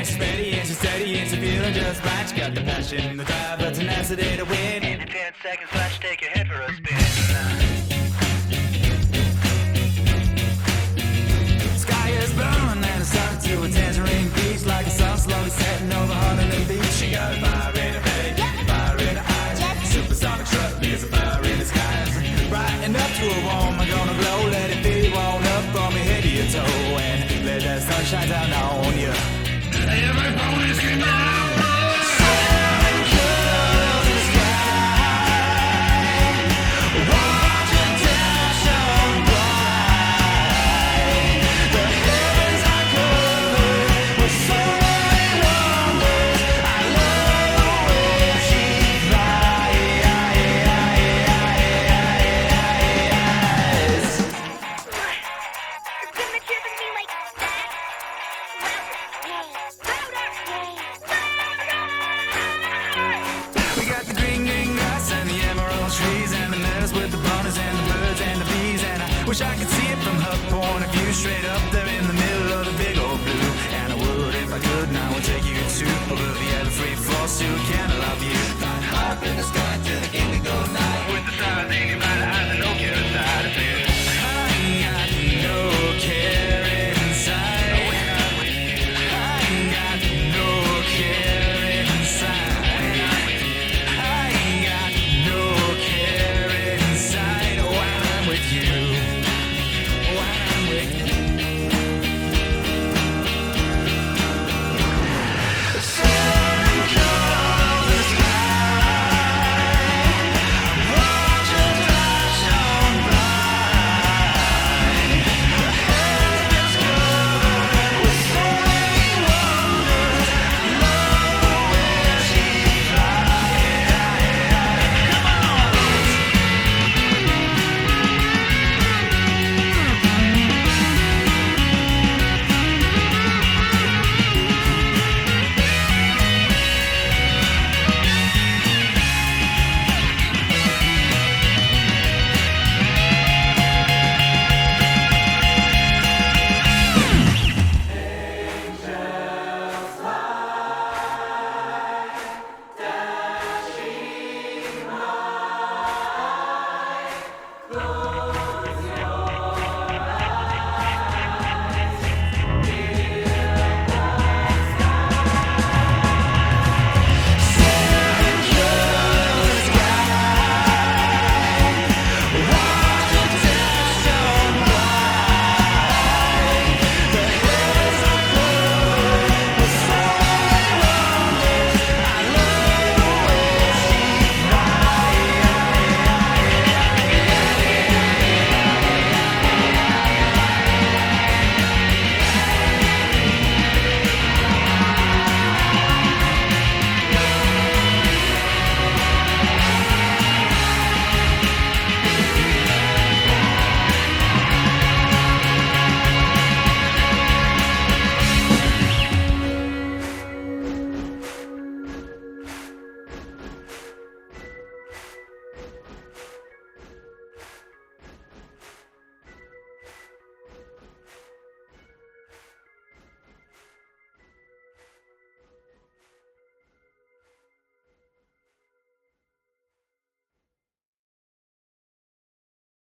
and she's ready and she's steady and she's feeling just right. She got the passion, the drive, the tenacity to win. In 10 seconds, flash, take your head for a spin. Sky is blowing and it's starting to a tangerine beach, like the sun slowly setting over Honolulu Beach. She got a fire in her belly, fire in her eyes. Supersonic truck, there's a fire in the skies. Brighten up to a warm, I'm gonna glow. Let it be warm up from your head to your toe, and let that sunshine down on you. Everybody's screaming out. Wish I could see it from her point of view, straight up there in the middle of the big old blue. And I would if I could, and I would take you to above the other free fall suit. Can I love you? Flying high up in the sky to the indigo night with the stars.